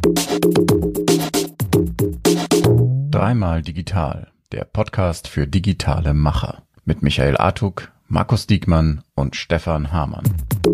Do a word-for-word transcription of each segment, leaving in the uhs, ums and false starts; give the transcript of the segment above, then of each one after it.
Dreimal digital, der Podcast für digitale Macher mit Michael Artuk, Markus Diekmann und Stefan Hamann.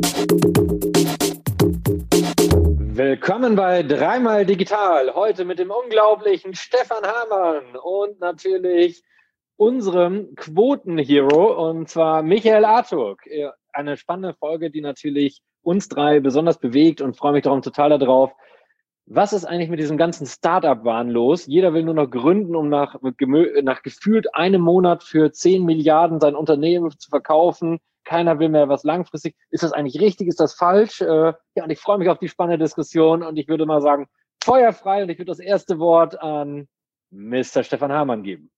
Willkommen bei Dreimal digital, heute mit dem unglaublichen Stefan Hamann und natürlich unserem Quotenhero, und zwar Michael Artuk. Eine spannende Folge, die natürlich uns drei besonders bewegt, und freue mich darum total darauf. Was ist eigentlich mit diesem ganzen Startup-Wahn los? Jeder will nur noch gründen, um nach, nach gefühlt einem Monat für zehn Milliarden sein Unternehmen zu verkaufen. Keiner will mehr was langfristig. Ist das eigentlich richtig? Ist das falsch? Äh, ja, und ich freue mich auf die spannende Diskussion, und ich würde mal sagen, feuerfrei, und ich würde das erste Wort an Mister Stefan Hamann geben.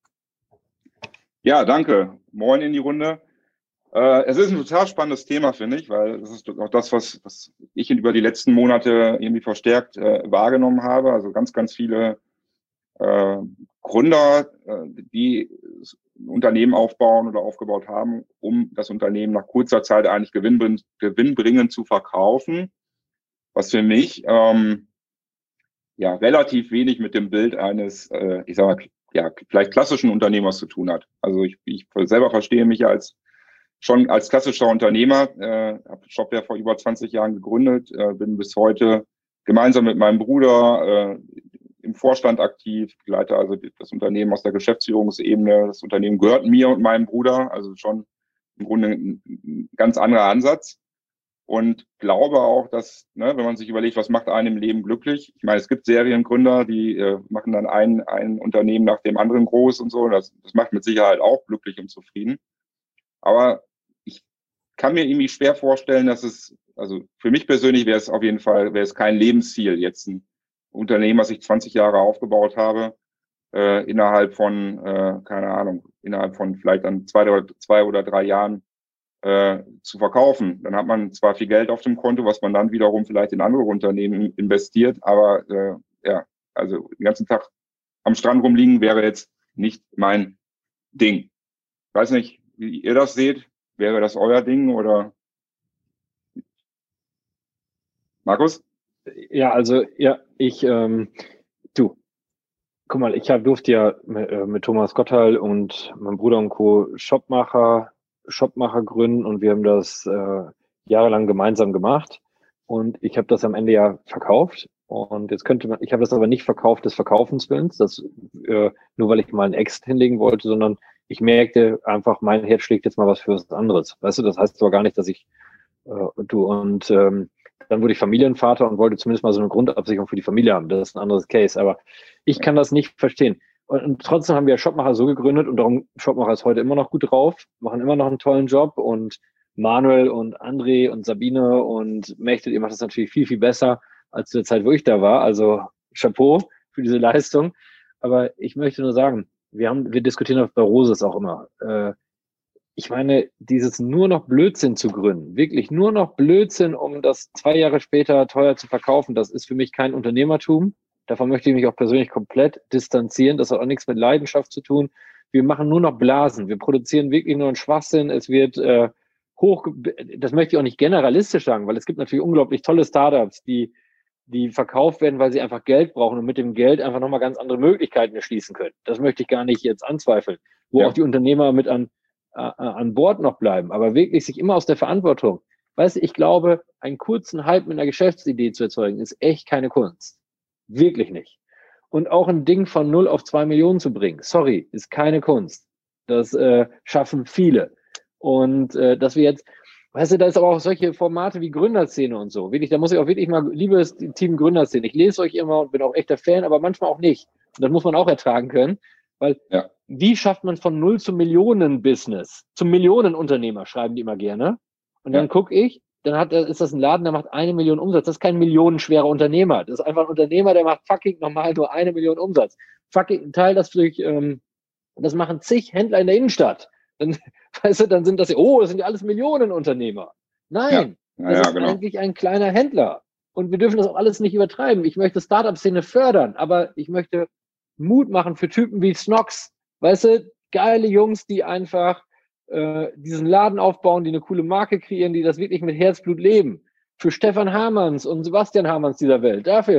Ja, danke. Moin in die Runde. Äh, es ist ein total spannendes Thema, finde ich, weil das ist auch das, was, was ich über die letzten Monate irgendwie verstärkt äh, wahrgenommen habe. Also ganz, ganz viele äh, Gründer, äh, die Unternehmen aufbauen oder aufgebaut haben, um das Unternehmen nach kurzer Zeit eigentlich gewinnbringend, gewinnbringend zu verkaufen, was für mich ähm, ja relativ wenig mit dem Bild eines, äh, ich sag mal, ja, vielleicht klassischen Unternehmers zu tun hat. Also ich, ich selber verstehe mich als schon als klassischer Unternehmer, äh, habe Shop ja vor über zwanzig Jahren gegründet, äh, bin bis heute gemeinsam mit meinem Bruder äh, im Vorstand aktiv, leite also das Unternehmen aus der Geschäftsführungsebene. Das Unternehmen gehört mir und meinem Bruder, also schon im Grunde ein, ein ganz anderer Ansatz. Und glaube auch, dass, ne, wenn man sich überlegt, was macht einen im Leben glücklich? Ich meine, es gibt Seriengründer, die äh, machen dann ein, ein Unternehmen nach dem anderen groß und so. Das, das macht mit Sicherheit auch glücklich und zufrieden. Aber ich kann mir irgendwie schwer vorstellen, dass es, also für mich persönlich wäre es auf jeden Fall, wäre es kein Lebensziel, jetzt ein Unternehmen, was ich zwanzig Jahre aufgebaut habe, äh, innerhalb von, äh, keine Ahnung, innerhalb von vielleicht dann zwei oder, zwei oder drei Jahren äh, zu verkaufen. Dann hat man zwar viel Geld auf dem Konto, was man dann wiederum vielleicht in andere Unternehmen investiert, aber äh, ja, also den ganzen Tag am Strand rumliegen wäre jetzt nicht mein Ding. Ich weiß nicht, wie ihr das seht. Wäre das euer Ding oder? Markus? Ja, also, ja, ich, ähm, du, guck mal, ich hab, durfte ja mit, äh, mit Thomas Gotthall und meinem Bruder und Co. Shopmacher, Shopmacher gründen, und wir haben das äh, jahrelang gemeinsam gemacht, und ich habe das am Ende ja verkauft, und jetzt könnte man, ich habe das aber nicht verkauft des Verkaufens Willens, das, äh, nur weil ich mal einen Exit hinlegen wollte, sondern ich merkte einfach, mein Herz schlägt jetzt mal was für was anderes. Weißt du, das heißt aber gar nicht, dass ich, äh, du, und ähm, dann wurde ich Familienvater und wollte zumindest mal so eine Grundabsicherung für die Familie haben. Das ist ein anderes Case, aber ich kann das nicht verstehen. Und, und trotzdem haben wir Shopmacher so gegründet, und darum, Shopmacher ist heute immer noch gut drauf, machen immer noch einen tollen Job, und Manuel und André und Sabine und Mechtet, ihr macht das natürlich viel, viel besser als zu der Zeit, wo ich da war. Also Chapeau für diese Leistung. Aber ich möchte nur sagen, wir haben, wir diskutieren auf bei Roses auch immer. Äh, ich meine, dieses nur noch Blödsinn zu gründen, wirklich nur noch Blödsinn, um das zwei Jahre später teuer zu verkaufen, das ist für mich kein Unternehmertum. Davon möchte ich mich auch persönlich komplett distanzieren. Das hat auch nichts mit Leidenschaft zu tun. Wir machen nur noch Blasen. Wir produzieren wirklich nur einen Schwachsinn. Es wird äh, hoch, das möchte ich auch nicht generalistisch sagen, weil es gibt natürlich unglaublich tolle Startups, die die verkauft werden, weil sie einfach Geld brauchen und mit dem Geld einfach nochmal ganz andere Möglichkeiten erschließen können. Das möchte ich gar nicht jetzt anzweifeln, wo ja auch die Unternehmer mit an, äh, an Bord noch bleiben, aber wirklich sich immer aus der Verantwortung. Weißt du, ich glaube, einen kurzen Hype mit einer Geschäftsidee zu erzeugen, ist echt keine Kunst. Wirklich nicht. Und auch ein Ding von null auf zwei Millionen zu bringen, sorry, ist keine Kunst. Das äh, schaffen viele. Und äh, dass wir jetzt, weißt du, da ist aber auch solche Formate wie Gründerszene und so. Wirklich, da muss ich auch wirklich mal, liebes Team Gründerszene, ich lese euch immer und bin auch echter Fan, aber manchmal auch nicht. Und das muss man auch ertragen können, weil ja, wie schafft man von null zum Millionen-Business, zum Millionenunternehmer, schreiben die immer gerne. Und dann ja. gucke ich, dann hat, ist das ein Laden, der macht eine Million Umsatz. Das ist kein millionenschwerer Unternehmer. Das ist einfach ein Unternehmer, der macht fucking normal nur eine Million Umsatz. Fucking teil das durch, ähm, das machen zig Händler in der Innenstadt. Dann, weißt du, dann sind das, oh, das sind ja alles Millionenunternehmer. Nein, ja. Ja, das ja, ist genau. eigentlich ein kleiner Händler. Und wir dürfen das auch alles nicht übertreiben. Ich möchte Startup-Szene fördern, aber ich möchte Mut machen für Typen wie Snox. Weißt du, geile Jungs, die einfach äh, diesen Laden aufbauen, die eine coole Marke kreieren, die das wirklich mit Herzblut leben. Für Stefan Hamanns und Sebastian Hamanns dieser Welt. Dafür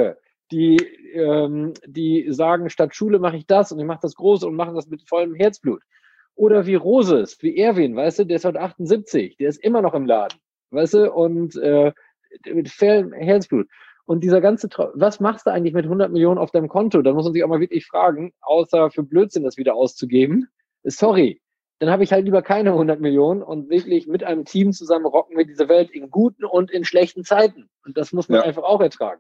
die, ähm, die sagen, statt Schule mache ich das und ich mache das Große und machen das mit vollem Herzblut. Oder wie Roses, wie Erwin, weißt du, der ist heute achtundsiebzig, der ist immer noch im Laden, weißt du, und äh, mit vollem Herzblut. Und dieser ganze, Tra- was machst du eigentlich mit hundert Millionen auf deinem Konto? Da muss man sich auch mal wirklich fragen, außer für Blödsinn das wieder auszugeben. Sorry, dann habe ich halt lieber keine hundert Millionen und wirklich mit einem Team zusammen rocken wir diese Welt in guten und in schlechten Zeiten. Und das muss man Ja. einfach auch ertragen.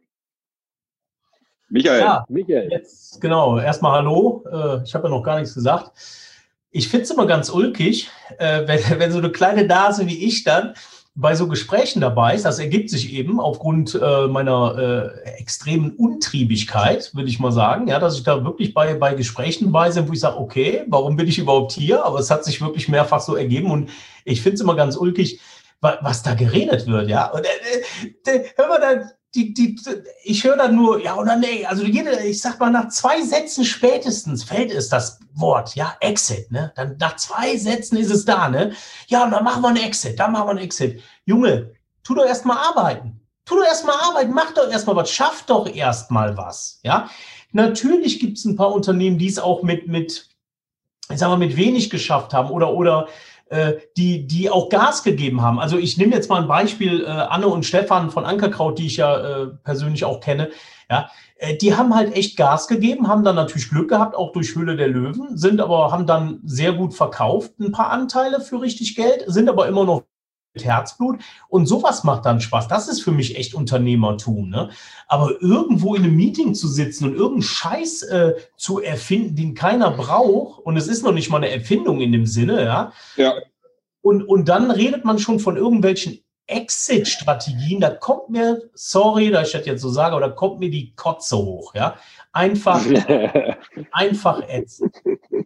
Michael. Ja, Michael. jetzt, genau. Erstmal hallo. Äh, ich habe ja noch gar nichts gesagt. Ich finde es immer ganz ulkig, äh, wenn, wenn so eine kleine Nase wie ich dann bei so Gesprächen dabei ist. Das ergibt sich eben aufgrund äh, meiner äh, extremen Untriebigkeit, würde ich mal sagen, ja, dass ich da wirklich bei, bei Gesprächen dabei bin, wo ich sage, okay, warum bin ich überhaupt hier? Aber es hat sich wirklich mehrfach so ergeben und ich finde es immer ganz ulkig, wa- was da geredet wird, ja. Und, äh, äh, hör mal, da, die, die, ich höre dann nur, ja oder nee, also jede, ich sag mal, nach zwei Sätzen spätestens fällt es das Wort, ja, Exit, ne? Dann nach zwei Sätzen ist es da, ne? Ja, und dann machen wir einen Exit, dann machen wir einen Exit. Junge, tu doch erstmal arbeiten. Tu doch erstmal arbeiten, mach doch erstmal was, schaff doch erstmal was, ja? Natürlich gibt es ein paar Unternehmen, die es auch mit, mit, ich sag mal, mit wenig geschafft haben oder, oder, äh, die, die auch Gas gegeben haben. Also ich nehme jetzt mal ein Beispiel, äh, Anne und Stefan von Ankerkraut, die ich ja äh, persönlich auch kenne, ja, äh, die haben halt echt Gas gegeben, haben dann natürlich Glück gehabt, auch durch Höhle der Löwen, sind aber, haben dann sehr gut verkauft, ein paar Anteile für richtig Geld, sind aber immer noch mit Herzblut und sowas macht dann Spaß. Das ist für mich echt Unternehmertum, ne? Aber irgendwo in einem Meeting zu sitzen und irgendeinen Scheiß äh, zu erfinden, den keiner braucht und es ist noch nicht mal eine Erfindung in dem Sinne, ja? Ja. Und, und dann redet man schon von irgendwelchen Exit-Strategien, da kommt mir, sorry, dass ich das jetzt so sage, aber da kommt mir die Kotze hoch, ja? Einfach, einfach ätzend.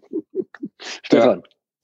Stefan.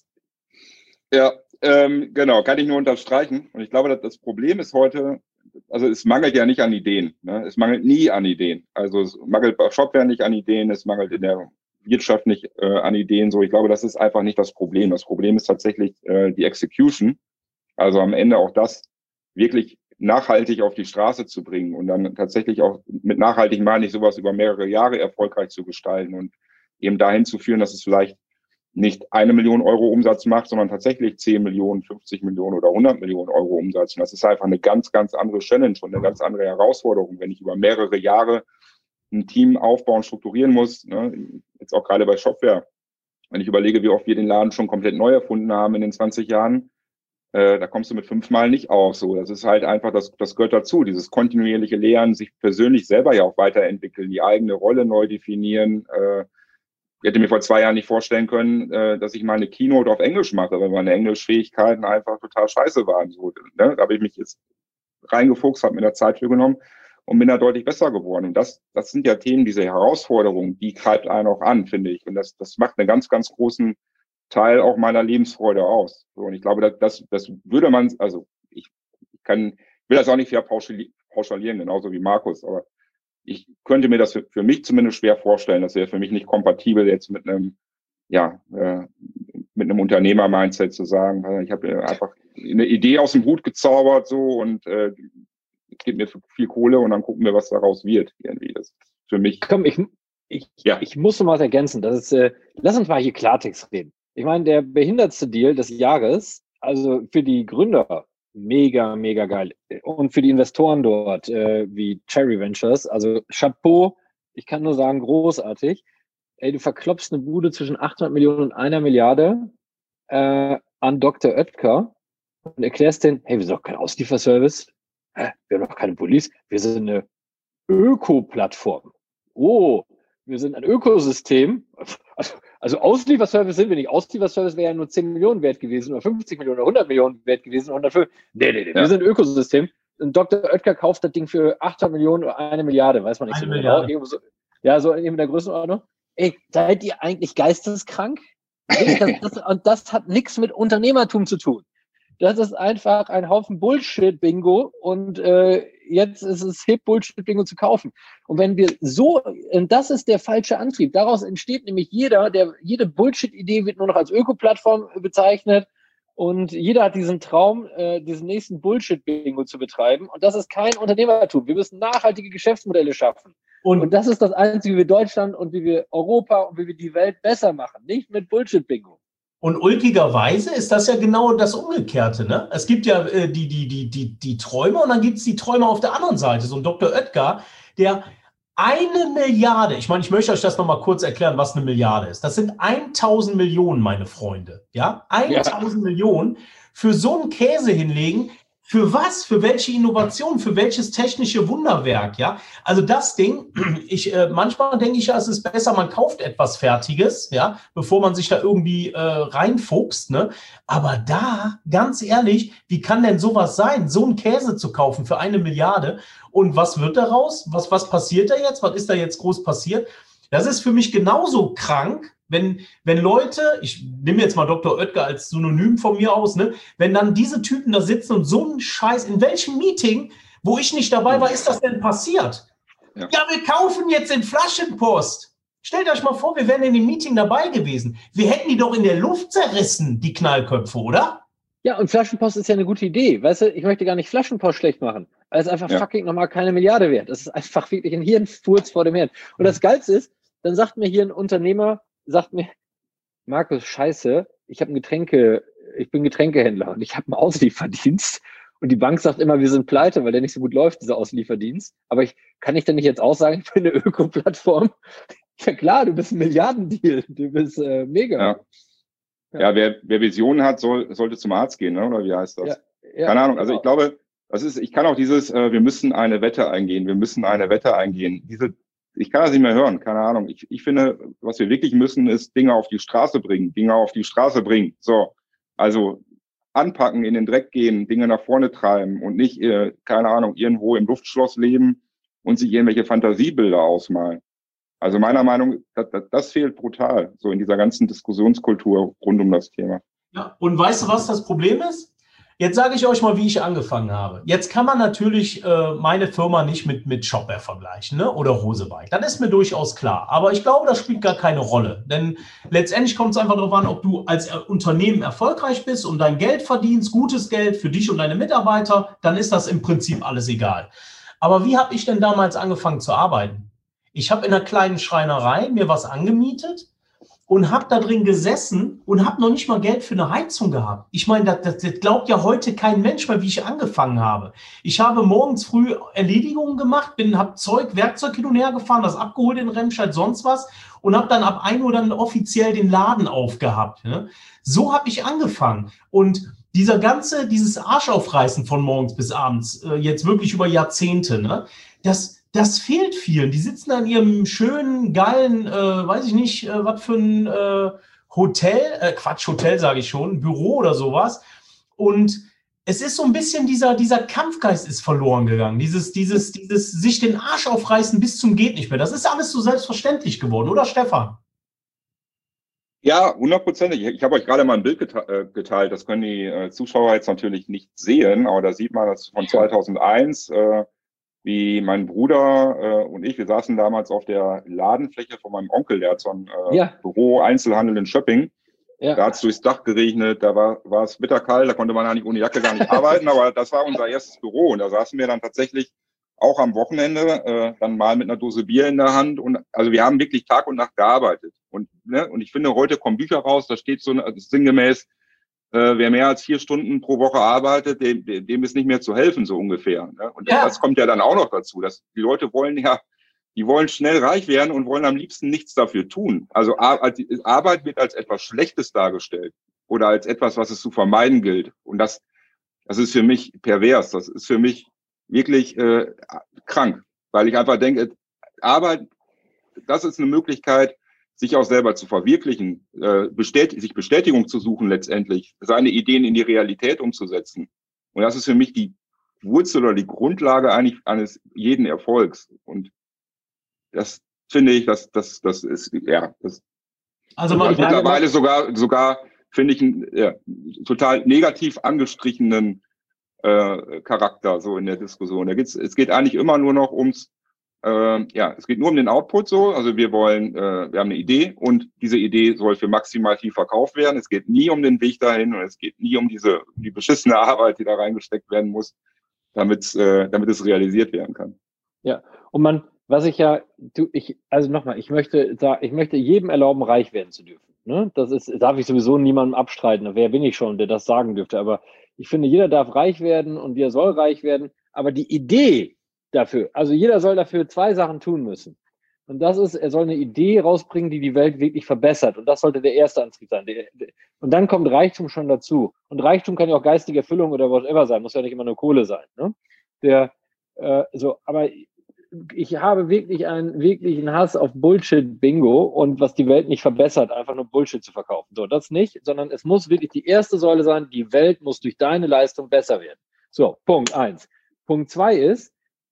Ja, ähm, genau, kann ich nur unterstreichen. Und ich glaube, dass das Problem ist heute, also es mangelt ja nicht an Ideen. Ne? Es mangelt nie an Ideen. Also es mangelt bei Shopware nicht an Ideen, es mangelt in der Wirtschaft nicht äh, an Ideen. So, ich glaube, das ist einfach nicht das Problem. Das Problem ist tatsächlich äh, die Execution. Also am Ende auch das wirklich nachhaltig auf die Straße zu bringen und dann tatsächlich auch mit nachhaltig meine ich sowas über mehrere Jahre erfolgreich zu gestalten und eben dahin zu führen, dass es vielleicht nicht eine Million Euro Umsatz macht, sondern tatsächlich zehn Millionen, fünfzig Millionen oder hundert Millionen Euro Umsatz. Und das ist einfach eine ganz, ganz andere Challenge und eine ganz andere Herausforderung, wenn ich über mehrere Jahre ein Team aufbauen, strukturieren muss. Ne? Jetzt auch gerade bei Shopware. Wenn ich überlege, wie oft wir den Laden schon komplett neu erfunden haben in den zwanzig Jahren, äh, da kommst du mit fünfmal nicht auf. So, das ist halt einfach, das, das gehört dazu. Dieses kontinuierliche Lernen, sich persönlich selber ja auch weiterentwickeln, die eigene Rolle neu definieren, äh, ich hätte mir vor zwei Jahren nicht vorstellen können, äh, dass ich mal eine Keynote auf Englisch mache, weil meine Englischfähigkeiten einfach total scheiße waren. So, ne? Da habe ich mich jetzt reingefuchst, habe mir da Zeit für genommen und bin da deutlich besser geworden. Und das, das sind ja Themen, diese Herausforderungen, die treibt einen auch an, finde ich. Und das, das macht einen ganz, ganz großen Teil auch meiner Lebensfreude aus. So, und ich glaube, das, das, das würde man, also ich, ich kann, ich will das auch nicht fair pauschalieren, genauso wie Markus, aber ich könnte mir das für, für mich zumindest schwer vorstellen. Das wäre für mich nicht kompatibel, jetzt mit einem, ja, äh, mit einem Unternehmer-Mindset zu sagen, ich habe einfach eine Idee aus dem Hut gezaubert so und äh, jetzt gibt mir viel Kohle und dann gucken wir, was daraus wird. Irgendwie. Das ist für mich. Komm, ich, ich, ja. ich muss noch was ergänzen. Das ist, äh, lass uns mal hier Klartext reden. Ich meine, der behindertste Deal des Jahres, also für die Gründer, mega, mega geil. Und für die Investoren dort, äh, wie Cherry Ventures, also Chapeau, ich kann nur sagen, großartig. Ey, du verklopfst eine Bude zwischen achthundert Millionen und einer Milliarde äh, an Doktor Oetker und erklärst den, hey, wir sind doch kein Auslieferservice, Hä? Wir haben doch keine Police, wir sind eine Öko-Plattform. Oh, wir sind ein Ökosystem. Also, also Auslieferservice sind wir nicht. Auslieferservice wäre ja nur zehn Millionen wert gewesen oder fünfzig Millionen oder hundert Millionen wert gewesen. hundertfünf. Nee, nee, nee, ja. Wir sind ein Ökosystem. Und Doktor Oetker kauft das Ding für achthundert Millionen oder eine Milliarde, weiß man nicht eine so Milliarde. genau. So, ja, so in der Größenordnung. Ey, seid ihr eigentlich geisteskrank? Das, das, und das hat nichts mit Unternehmertum zu tun. Das ist einfach ein Haufen Bullshit-Bingo und äh, jetzt ist es hip, Bullshit-Bingo zu kaufen. Und wenn wir so, und das ist der falsche Antrieb, daraus entsteht nämlich jeder, der jede Bullshit-Idee wird nur noch als Öko-Plattform bezeichnet und jeder hat diesen Traum, äh, diesen nächsten Bullshit-Bingo zu betreiben und das ist kein Unternehmertum. Wir müssen nachhaltige Geschäftsmodelle schaffen. Und, und das ist das Einzige, wie wir Deutschland und wie wir Europa und wie wir die Welt besser machen. Nicht mit Bullshit-Bingo. Und ulkigerweise ist das ja genau das Umgekehrte. Ne? Es gibt ja äh, die, die, die, die, die Träume und dann gibt es die Träume auf der anderen Seite. So ein Doktor Oetker, der eine Milliarde, ich meine, ich möchte euch das nochmal kurz erklären, was eine Milliarde ist. Das sind tausend Millionen, meine Freunde. Ja, tausend ja. Millionen für so einen Käse hinlegen. Für was? Für welche Innovation? Für welches technische Wunderwerk? Ja, also das Ding, ich, äh, manchmal denke ich ja, es ist besser, man kauft etwas Fertiges, ja, bevor man sich da irgendwie äh, reinfuchst, ne? Aber da, ganz ehrlich, wie kann denn sowas sein? So einen Käse zu kaufen für eine Milliarde? Und was wird daraus? Was, was passiert da jetzt? Was ist da jetzt groß passiert? Das ist für mich genauso krank, wenn, wenn Leute, ich nehme jetzt mal Doktor Oetker als Synonym von mir aus, ne, wenn dann diese Typen da sitzen und so einen Scheiß, in welchem Meeting, wo ich nicht dabei war, ist das denn passiert? Ja, ja wir kaufen jetzt in Flaschenpost. Stellt euch mal vor, wir wären in dem Meeting dabei gewesen. Wir hätten die doch in der Luft zerrissen, die Knallköpfe, oder? Ja, und Flaschenpost ist ja eine gute Idee. Weißt du, ich möchte gar nicht Flaschenpost schlecht machen. Weil es einfach ja. fucking nochmal keine Milliarde wert. Das ist einfach wirklich ein Hirnfurz vor dem Hirn. Und das Geilste ist, dann sagt mir hier ein Unternehmer, sagt mir, Markus, scheiße, ich habe ein Getränke, ich bin Getränkehändler und ich habe einen Auslieferdienst und die Bank sagt immer, wir sind pleite, weil der nicht so gut läuft, dieser Auslieferdienst. Aber ich kann ich denn nicht jetzt auch sagen, ich bin eine Öko-Plattform? Ja klar, du bist ein Milliardendeal, du bist äh, mega. Ja, ja. ja wer, wer Visionen hat, soll, sollte zum Arzt gehen, ne? Oder wie heißt das? Ja, ja, Keine Ahnung, also genau. Ich glaube, das ist, ich kann auch dieses, äh, wir müssen eine Wette eingehen, wir müssen eine Wette eingehen, diese Ich kann das nicht mehr hören, keine Ahnung. Ich, ich finde, was wir wirklich müssen, ist Dinge auf die Straße bringen, Dinge auf die Straße bringen. So, also anpacken, in den Dreck gehen, Dinge nach vorne treiben und nicht, äh, keine Ahnung, irgendwo im Luftschloss leben und sich irgendwelche Fantasiebilder ausmalen. Also meiner Meinung nach, das, das fehlt brutal, so in dieser ganzen Diskussionskultur rund um das Thema. Ja, und weißt du, was das Problem ist? Jetzt sage ich euch mal, wie ich angefangen habe. Jetzt kann man natürlich äh, meine Firma nicht mit, mit Shopware vergleichen, ne? Oder Hosebike. Das ist mir durchaus klar. Aber ich glaube, das spielt gar keine Rolle. Denn letztendlich kommt es einfach darauf an, ob du als Unternehmen erfolgreich bist und dein Geld verdienst, gutes Geld für dich und deine Mitarbeiter, dann ist das im Prinzip alles egal. Aber wie habe ich denn damals angefangen zu arbeiten? Ich habe in einer kleinen Schreinerei mir was angemietet und habe da drin gesessen und habe noch nicht mal Geld für eine Heizung gehabt. Ich meine, das, das, das glaubt ja heute kein Mensch mehr, wie ich angefangen habe. Ich habe morgens früh Erledigungen gemacht, bin, habe Zeug, Werkzeug hin und her gefahren, das abgeholt in Remscheid, sonst was und habe dann ab ein Uhr dann offiziell den Laden aufgehabt. Ne? So habe ich angefangen. Und dieser ganze, dieses Arschaufreißen von morgens bis abends, äh, jetzt wirklich über Jahrzehnte, ne? das Das fehlt vielen. Die sitzen an ihrem schönen, geilen, äh, weiß ich nicht, äh, was für ein äh, Hotel, äh, Quatsch, Hotel sage ich schon, Büro oder sowas. Und es ist so ein bisschen dieser, dieser Kampfgeist ist verloren gegangen. Dieses, dieses, dieses sich den Arsch aufreißen bis zum geht nicht mehr. Das ist alles so selbstverständlich geworden, oder Stefan? Ja, hundertprozentig. Ich, ich habe euch gerade mal ein Bild gete- geteilt. Das können die äh, Zuschauer jetzt natürlich nicht sehen, aber da sieht man das von zweitausendeins. Äh, wie mein Bruder äh, und ich, wir saßen damals auf der Ladenfläche von meinem Onkel, der hat so ein äh, ja. Büro, Einzelhandel in Schöpping. Ja. Da hat es durchs Dach geregnet, da war, war es bitterkalt, da konnte man eigentlich ohne Jacke gar nicht arbeiten, aber das war unser erstes Büro und da saßen wir dann tatsächlich auch am Wochenende äh, dann mal mit einer Dose Bier in der Hand und also wir haben wirklich Tag und Nacht gearbeitet und ne, und ich finde, heute kommen Bücher raus, da steht so also sinngemäß, Äh, wer mehr als vier Stunden pro Woche arbeitet, dem, dem ist nicht mehr zu helfen, so ungefähr. Ne? Und ja. das kommt ja dann auch noch dazu, dass die Leute wollen ja, die wollen schnell reich werden und wollen am liebsten nichts dafür tun. Also Arbeit wird als etwas Schlechtes dargestellt oder als etwas, was es zu vermeiden gilt. Und das, das ist für mich pervers. Das ist für mich wirklich äh, krank, weil ich einfach denke, Arbeit, das ist eine Möglichkeit, sich auch selber zu verwirklichen, äh, bestät- sich Bestätigung zu suchen letztendlich, seine Ideen in die Realität umzusetzen. Und das ist für mich die Wurzel oder die Grundlage eigentlich eines jeden Erfolgs. Und das finde ich, das, das, das ist, ja, das also man mittlerweile sogar, sogar finde ich einen ja, total negativ angestrichenen äh, Charakter so in der Diskussion. Da geht's, es geht eigentlich immer nur noch ums Äh, ja, es geht nur um den Output so. Also wir wollen, äh, wir haben eine Idee und diese Idee soll für maximal viel verkauft werden. Es geht nie um den Weg dahin und es geht nie um diese um die beschissene Arbeit, die da reingesteckt werden muss, damit äh, damit es realisiert werden kann. Ja, und man was ich ja, du, ich, also nochmal, ich möchte sagen, ich möchte jedem erlauben, reich werden zu dürfen. Ne? Das ist, darf ich sowieso niemandem abstreiten. Wer bin ich schon, der das sagen dürfte? Aber ich finde, jeder darf reich werden und jeder soll reich werden. Aber die Idee dafür, also jeder soll dafür zwei Sachen tun müssen. Und das ist, er soll eine Idee rausbringen, die die Welt wirklich verbessert. Und das sollte der erste Antrieb sein. Und dann kommt Reichtum schon dazu. Und Reichtum kann ja auch geistige Erfüllung oder whatever sein. Muss ja nicht immer nur Kohle sein. Ne? Der, äh, so, aber ich habe wirklich einen wirklichen Hass auf Bullshit-Bingo und was die Welt nicht verbessert, einfach nur Bullshit zu verkaufen. So, das nicht, sondern es muss wirklich die erste Säule sein, die Welt muss durch deine Leistung besser werden. So, Punkt eins. Punkt zwei ist,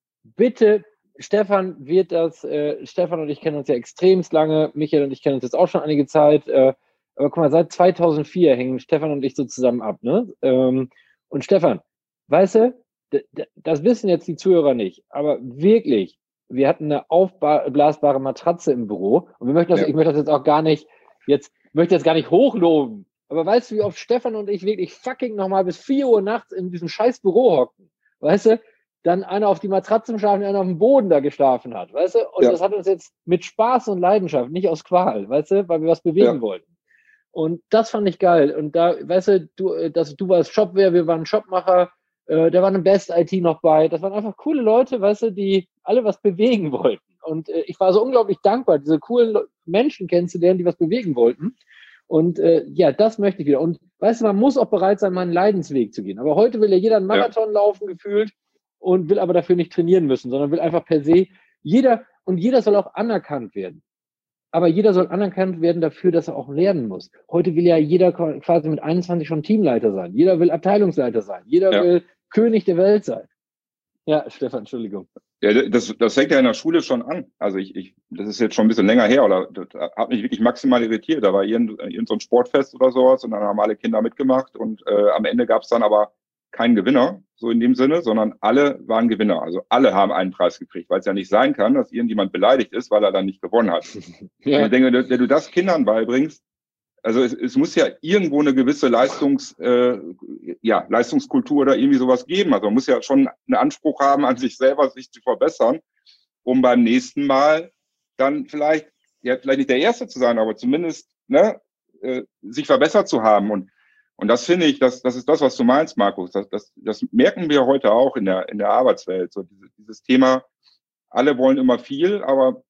bitte, Stefan wird das, äh, Stefan und ich kennen uns ja extremst lange, Michael und ich kennen uns jetzt auch schon einige Zeit, äh, aber guck mal, seit zweitausendvier hängen Stefan und ich so zusammen ab, ne? Ähm, und Stefan, weißt du, d- d- das wissen jetzt die Zuhörer nicht, aber wirklich, wir hatten eine aufblasbare Matratze im Büro und wir möchten das, Ja. ich möchte das jetzt auch gar nicht, jetzt, möchte jetzt gar nicht hochloben, aber weißt du, wie oft Stefan und ich wirklich fucking nochmal bis vier Uhr nachts in diesem scheiß Büro hocken, weißt du? Dann einer auf die Matratze schlafen, einer auf dem Boden da geschlafen hat, weißt du? Und Ja. das hat uns jetzt mit Spaß und Leidenschaft, nicht aus Qual, weißt du, weil wir was bewegen Ja. wollten. Und das fand ich geil. Und da, weißt du, du, das, du warst Shopware, wir waren Shopmacher, äh, da war eine Best-I T noch bei. Das waren einfach coole Leute, weißt du, die alle was bewegen wollten. Und äh, ich war so unglaublich dankbar, diese coolen Menschen kennenzulernen, die was bewegen wollten. Und äh, ja, das möchte ich wieder. Und weißt du, man muss auch bereit sein, mal einen Leidensweg zu gehen. Aber heute will ja jeder einen Marathon ja. laufen, gefühlt, und will aber dafür nicht trainieren müssen, sondern will einfach per se jeder, und jeder soll auch anerkannt werden. Aber jeder soll anerkannt werden dafür, dass er auch lernen muss. Heute will ja jeder quasi mit einundzwanzig schon Teamleiter sein. Jeder will Abteilungsleiter sein. Jeder ja. will König der Welt sein. Ja, Stefan, Entschuldigung. Ja, das, das fängt ja in der Schule schon an. Also ich, ich, das ist jetzt schon ein bisschen länger her, oder das hat mich wirklich maximal irritiert. Da war irgend, irgend so ein Sportfest oder sowas und dann haben alle Kinder mitgemacht und äh, am Ende gab es dann aber keinen Gewinner, so in dem Sinne, sondern alle waren Gewinner. Also alle haben einen Preis gekriegt, weil es ja nicht sein kann, dass irgendjemand beleidigt ist, weil er dann nicht gewonnen hat. Ja. Und ich denke, wenn du das Kindern beibringst, also es, es muss ja irgendwo eine gewisse Leistungs, äh, ja, Leistungskultur oder irgendwie sowas geben. Also man muss ja schon einen Anspruch haben, an sich selber sich zu verbessern, um beim nächsten Mal dann vielleicht, ja, vielleicht nicht der Erste zu sein, aber zumindest ne, äh, sich verbessert zu haben. Und Und das finde ich, das, das ist das, was du meinst, Markus. Das, das, das merken wir heute auch in der, in der Arbeitswelt. So dieses, dieses Thema, alle wollen immer viel, aber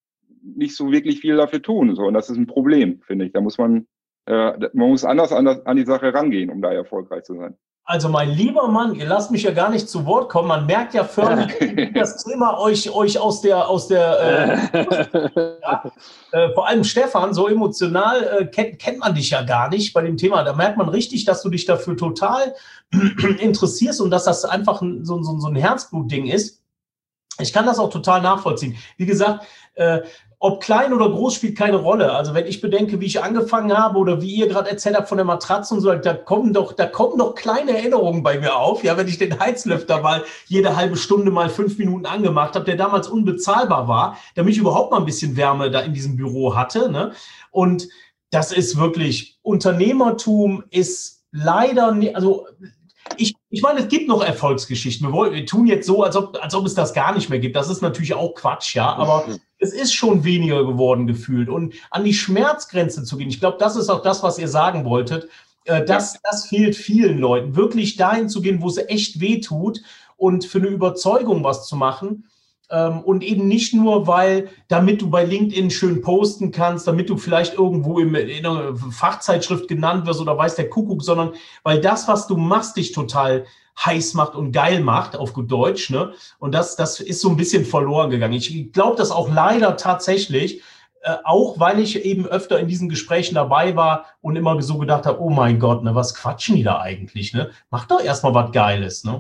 nicht so wirklich viel dafür tun. So, und das ist ein Problem, finde ich. Da muss man, äh, man muss anders an, das, an die Sache rangehen, um da erfolgreich zu sein. Also mein lieber Mann, ihr lasst mich ja gar nicht zu Wort kommen. Man merkt ja förmlich, wie das Thema euch, euch aus der, aus der äh, ja, äh, vor allem Stefan, so emotional äh, kennt, kennt man dich ja gar nicht bei dem Thema. Da merkt man richtig, dass du dich dafür total interessierst und dass das einfach so, so, so ein Herzblutding ist. Ich kann das auch total nachvollziehen. Wie gesagt, äh, ob klein oder groß spielt keine Rolle. Also wenn ich bedenke, wie ich angefangen habe oder wie ihr gerade erzählt habt von der Matratze und so, da kommen doch, da kommen doch kleine Erinnerungen bei mir auf. Ja, wenn ich den Heizlüfter mal jede halbe Stunde mal fünf Minuten angemacht habe, der damals unbezahlbar war, damit ich überhaupt mal ein bisschen Wärme da in diesem Büro hatte. Ne? Und das ist wirklich, Unternehmertum ist leider nicht, also Ich, ich meine, es gibt noch Erfolgsgeschichten. Wir, wollen, wir tun jetzt so, als ob, als ob es das gar nicht mehr gibt. Das ist natürlich auch Quatsch, ja. Aber es ist schon weniger geworden gefühlt. Und an die Schmerzgrenze zu gehen, ich glaube, das ist auch das, was ihr sagen wolltet. Äh, das, das fehlt vielen Leuten. Wirklich dahin zu gehen, wo es echt weh tut und für eine Überzeugung was zu machen. Ähm, und eben nicht nur, weil, damit du bei LinkedIn schön posten kannst, damit du vielleicht irgendwo im, in einer Fachzeitschrift genannt wirst oder weiß der Kuckuck, sondern weil das, was du machst, dich total heiß macht und geil macht, auf gut Deutsch, ne? Und das, das ist so ein bisschen verloren gegangen. Ich glaube das auch leider tatsächlich, äh, auch weil ich eben öfter in diesen Gesprächen dabei war und immer so gedacht habe, oh mein Gott, ne, was quatschen die da eigentlich, ne? Mach doch erstmal was Geiles, ne?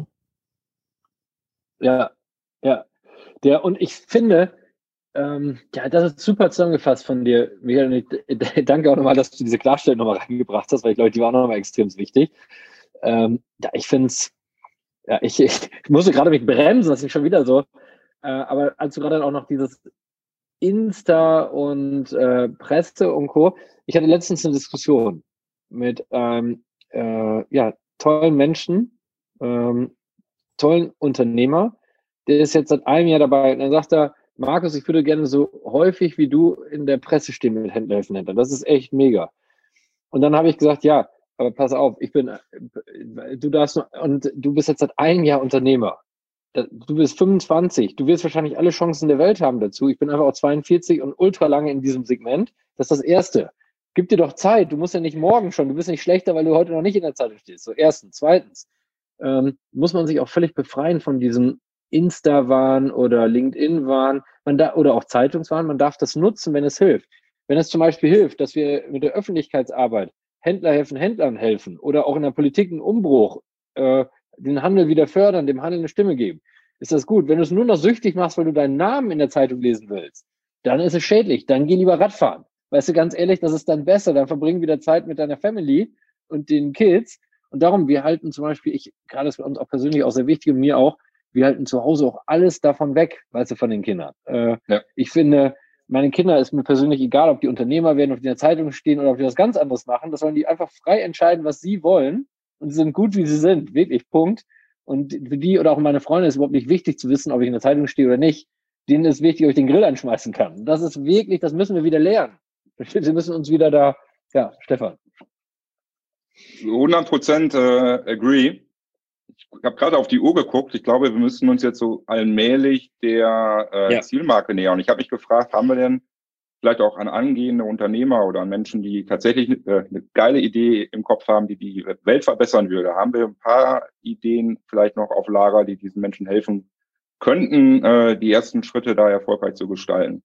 Ja, ja. Der, und ich finde, ähm, ja, das ist super zusammengefasst von dir, Michael. Und ich danke auch nochmal, dass du diese Klarstellung nochmal reingebracht hast, weil ich glaube, die war auch nochmal extrem wichtig. Ähm, ja, ich finde es, ja, ich, ich musste gerade mich bremsen, das ist schon wieder so. Äh, aber als du gerade auch noch dieses Insta und äh, Presse und Co. Ich hatte letztens eine Diskussion mit ähm, äh, ja, tollen Menschen, ähm, tollen Unternehmer. Der ist jetzt seit einem Jahr dabei und dann sagt er, Markus, ich würde gerne so häufig wie du in der Presse stehen mit Händler helfen Händler. Das ist echt mega. Und dann habe ich gesagt, ja, aber pass auf, ich bin, du darfst, und du bist jetzt seit einem Jahr Unternehmer. Du bist fünfundzwanzig, du wirst wahrscheinlich alle Chancen der Welt haben dazu. Ich bin einfach auch zweiundvierzig und ultra lange in diesem Segment. Das ist das Erste. Gib dir doch Zeit, du musst ja nicht morgen schon, du bist nicht schlechter, weil du heute noch nicht in der Zeitung stehst. So, erstens. Zweitens, ähm, muss man sich auch völlig befreien von diesem Insta-Wahn oder LinkedIn-Wahn man da, oder auch Zeitungswahn. Man darf das nutzen, wenn es hilft. Wenn es zum Beispiel hilft, dass wir mit der Öffentlichkeitsarbeit Händler helfen, Händlern helfen oder auch in der Politik einen Umbruch, äh, den Handel wieder fördern, dem Handel eine Stimme geben, ist das gut. Wenn du es nur noch süchtig machst, weil du deinen Namen in der Zeitung lesen willst, dann ist es schädlich. Dann geh lieber Radfahren. Weißt du, ganz ehrlich, das ist dann besser. Dann verbring wieder Zeit mit deiner Family und den Kids. Und darum, wir halten zum Beispiel, ich, gerade ist bei uns auch persönlich auch sehr wichtig und mir auch, wir halten zu Hause auch alles davon weg, weißt du, von den Kindern. Äh, ja. Ich finde, meine Kinder ist mir persönlich egal, ob die Unternehmer werden, ob die in der Zeitung stehen oder ob die was ganz anderes machen. Das sollen die einfach frei entscheiden, was sie wollen. Und sie sind gut, wie sie sind. Wirklich, Punkt. Und für die oder auch meine Freunde ist überhaupt nicht wichtig zu wissen, ob ich in der Zeitung stehe oder nicht. Denen ist wichtig, ob ich den Grill anschmeißen kann. Das ist wirklich, das müssen wir wieder lernen. Wir müssen uns wieder da, ja, Stefan. hundert Prozent äh, agree. Ich habe gerade auf die Uhr geguckt. Ich glaube, wir müssen uns jetzt so allmählich der äh, ja. Zielmarke nähern. Ich habe mich gefragt, haben wir denn vielleicht auch an angehende Unternehmer oder an Menschen, die tatsächlich äh, eine geile Idee im Kopf haben, die die Welt verbessern würde, haben wir ein paar Ideen vielleicht noch auf Lager, die diesen Menschen helfen könnten, äh, die ersten Schritte da erfolgreich zu gestalten.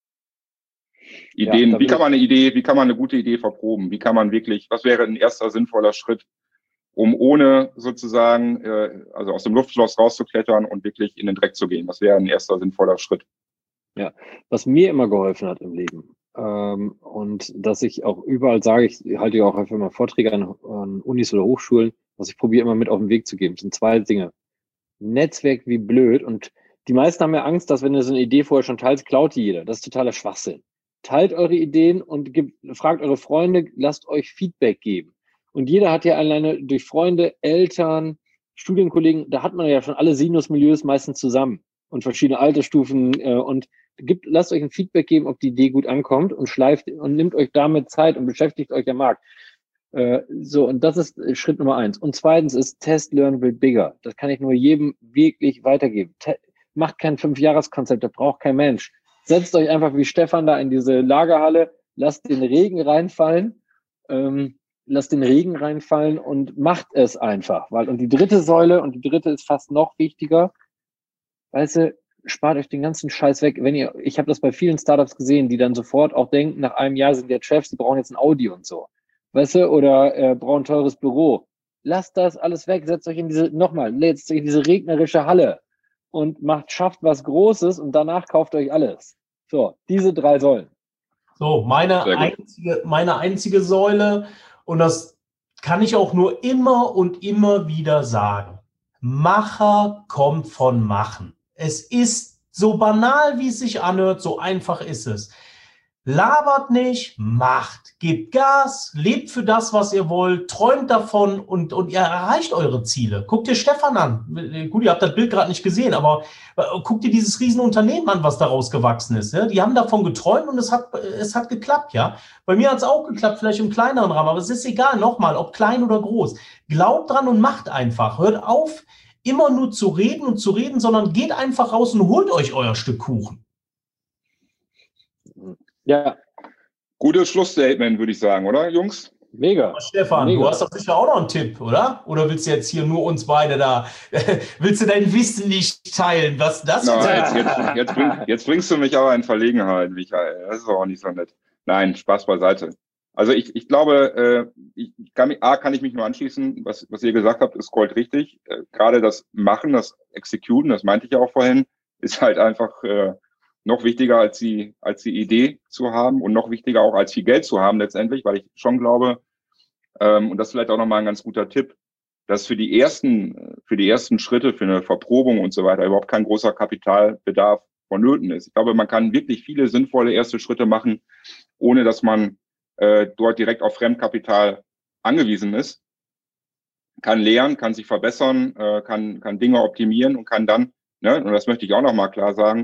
Ideen, ja, wie kann man eine Idee, wie kann man eine gute Idee verproben? Wie kann man wirklich, was wäre ein erster sinnvoller Schritt, um ohne sozusagen, äh, also aus dem Luftschloss rauszuklettern und wirklich in den Dreck zu gehen? Was wäre ein erster sinnvoller Schritt? Ja, was mir immer geholfen hat im Leben, ähm, und dass ich auch überall sage, ich halte ja auch einfach mal Vorträge an, an Unis oder Hochschulen, was ich probiere immer mit auf den Weg zu geben, sind zwei Dinge. Netzwerk wie blöd, und die meisten haben ja Angst, dass wenn du so eine Idee vorher schon teilst, klaut die jeder. Das ist totaler Schwachsinn. Teilt eure Ideen und gebt, fragt eure Freunde, lasst euch Feedback geben. Und jeder hat ja alleine durch Freunde, Eltern, Studienkollegen, da hat man ja schon alle Sinusmilieus meistens zusammen und verschiedene Altersstufen, äh, und gibt, lasst euch ein Feedback geben, ob die Idee gut ankommt, und schleift und nimmt euch damit Zeit und beschäftigt euch am Markt. Äh, so, und das ist Schritt Nummer eins. Und zweitens ist Test, Learn, Build Bigger. Das kann ich nur jedem wirklich weitergeben. Te- macht kein Fünfjahreskonzept, das braucht kein Mensch. Setzt euch einfach wie Stefan da in diese Lagerhalle, lasst den Regen reinfallen, ähm, lasst den Regen reinfallen und macht es einfach. Weil, und die dritte Säule, und die dritte ist fast noch wichtiger, weißt du, spart euch den ganzen Scheiß weg. Wenn ihr, ich habe das bei vielen Startups gesehen, die dann sofort auch denken, nach einem Jahr sind jetzt Chefs, die brauchen jetzt ein Audi und so. Weißt du, oder äh, brauchen ein teures Büro. Lasst das alles weg, setzt euch in diese, nochmal, setzt euch in diese regnerische Halle und macht, schafft was Großes, und danach kauft euch alles. So, diese drei Säulen. So, meine einzige, meine einzige Säule, und das kann ich auch nur immer und immer wieder sagen. Macher kommt von Machen. Es ist so banal, wie es sich anhört, so einfach ist es. Labert nicht, macht, gebt Gas, lebt für das, was ihr wollt, träumt davon, und, und ihr erreicht eure Ziele. Guckt dir Stefan an. Gut, ihr habt das Bild gerade nicht gesehen, aber guckt dir dieses Riesenunternehmen an, was daraus gewachsen ist. Ja? Die haben davon geträumt und es hat, es hat geklappt. Ja? Bei mir hat es auch geklappt, vielleicht im kleineren Rahmen, aber es ist egal, nochmal, ob klein oder groß. Glaubt dran und macht einfach. Hört auf, immer nur zu reden und zu reden, sondern geht einfach raus und holt euch euer Stück Kuchen. Ja. Gutes Schlussstatement, würde ich sagen, oder, Jungs? Mega. Aber Stefan, Mega. Du hast doch sicher auch noch einen Tipp, oder? Oder willst du jetzt hier nur uns beide da, willst du dein Wissen nicht teilen? Was das Na, jetzt, jetzt, jetzt, bring, jetzt bringst du mich aber in Verlegenheit, Michael. Das ist auch nicht so nett. Nein, Spaß beiseite. Also ich, ich glaube, äh, ich kann, A, kann ich mich nur anschließen, was, was ihr gesagt habt, ist Gold richtig. Äh, gerade das Machen, das Executen, das meinte ich ja auch vorhin, ist halt einfach äh, noch wichtiger als die, als die Idee zu haben, und noch wichtiger auch als viel Geld zu haben letztendlich, weil ich schon glaube, ähm, und das ist vielleicht auch nochmal ein ganz guter Tipp, dass für die ersten, für die ersten Schritte, für eine Verprobung und so weiter überhaupt kein großer Kapitalbedarf vonnöten ist. Ich glaube, man kann wirklich viele sinnvolle erste Schritte machen, ohne dass man äh, dort direkt auf Fremdkapital angewiesen ist, kann lernen, kann sich verbessern, äh, kann, kann Dinge optimieren und kann dann, ne, und das möchte ich auch nochmal klar sagen,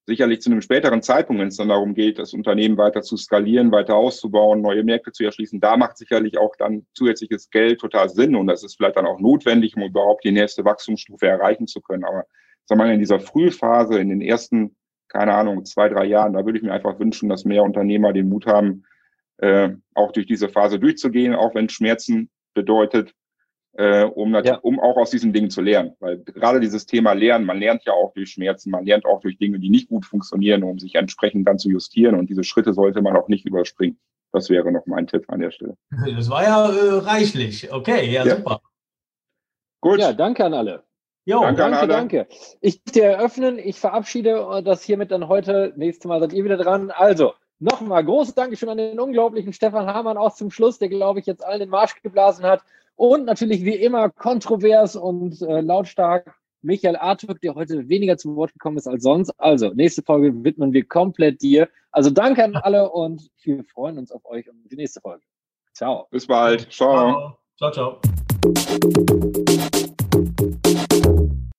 sicherlich zu einem späteren Zeitpunkt, wenn es dann darum geht, das Unternehmen weiter zu skalieren, weiter auszubauen, neue Märkte zu erschließen, da macht sicherlich auch dann zusätzliches Geld total Sinn und das ist vielleicht dann auch notwendig, um überhaupt die nächste Wachstumsstufe erreichen zu können. Aber sagen wir mal, in dieser Frühphase, in den ersten, keine Ahnung, zwei, drei Jahren, da würde ich mir einfach wünschen, dass mehr Unternehmer den Mut haben, äh, auch durch diese Phase durchzugehen, auch wenn es Schmerzen bedeutet, äh, um, ja. um auch aus diesen Dingen zu lernen. Weil gerade dieses Thema Lernen, man lernt ja auch durch Schmerzen, man lernt auch durch Dinge, die nicht gut funktionieren, um sich entsprechend dann zu justieren. Und diese Schritte sollte man auch nicht überspringen. Das wäre noch mein Tipp an der Stelle. Das war ja äh, reichlich. Okay, ja, ja, super. Gut. Ja, danke an alle. Jo, danke, danke, an alle. danke. Ich möchte eröffnen, ich verabschiede das hiermit dann heute. Nächstes Mal seid ihr wieder dran. Also, nochmal großes Dankeschön an den unglaublichen Stefan Hamann auch zum Schluss, der, glaube ich, jetzt allen den Marsch geblasen hat. Und natürlich wie immer kontrovers und äh, lautstark Michael Artuk, der heute weniger zu Wort gekommen ist als sonst. Also, nächste Folge widmen wir komplett dir. Also danke an alle und wir freuen uns auf euch und die nächste Folge. Ciao. Bis bald. Ciao. Ciao, ciao. ciao.